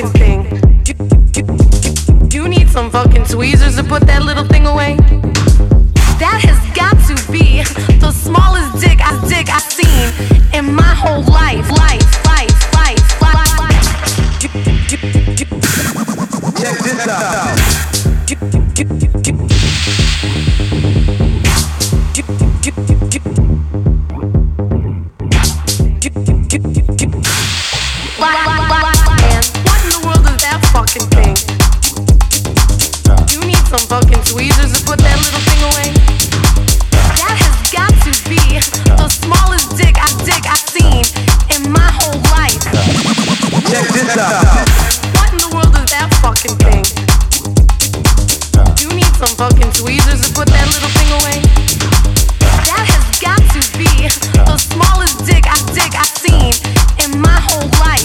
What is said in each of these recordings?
fucking thing. You need some fucking tweezers to put that little thing away. That has got to be the smallest dick I've seen in my whole life. Check this out. What in the world is that fucking thing? You need some fucking tweezers to put that little thing away. That has got to be the smallest dick I've seen in my whole life. Check this out. What in the world is that fucking thing? You need some fucking tweezers to put that little thing away. That has got to be the smallest dick I've seen in my whole life.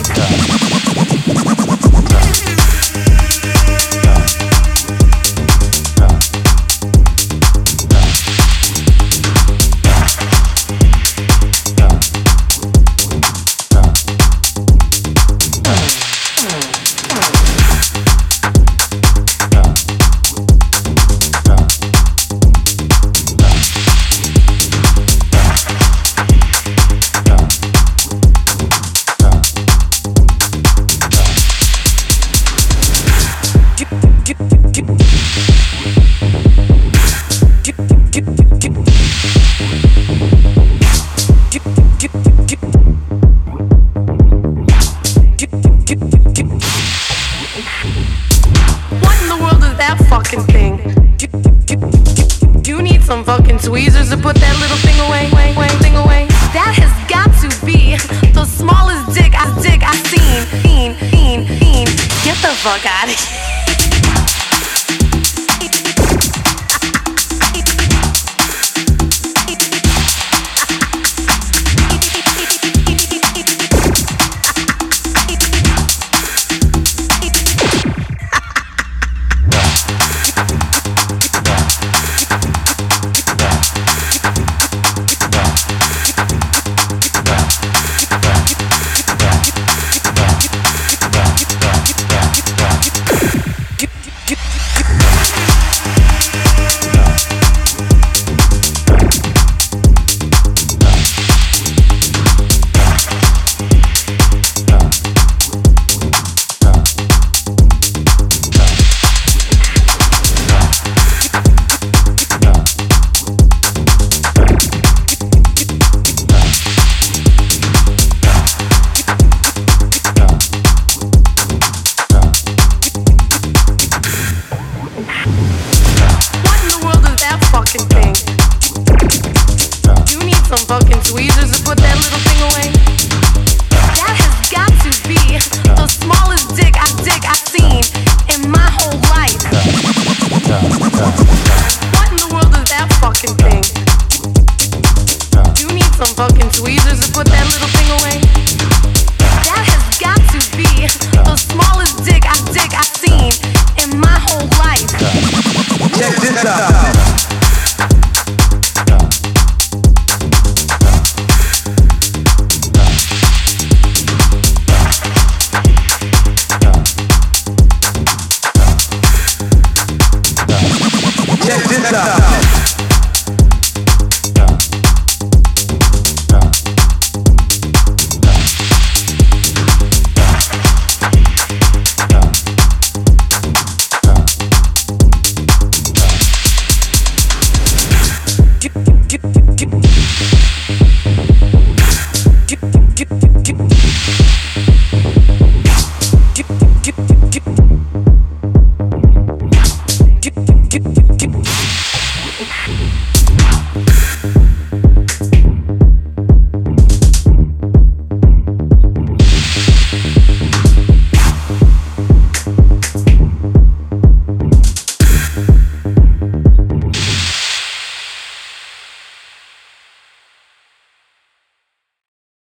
What in the world is that fucking thing? You need some fucking tweezers to put that little thing away. That has got to be the smallest dick I've seen. Get the fuck out of here.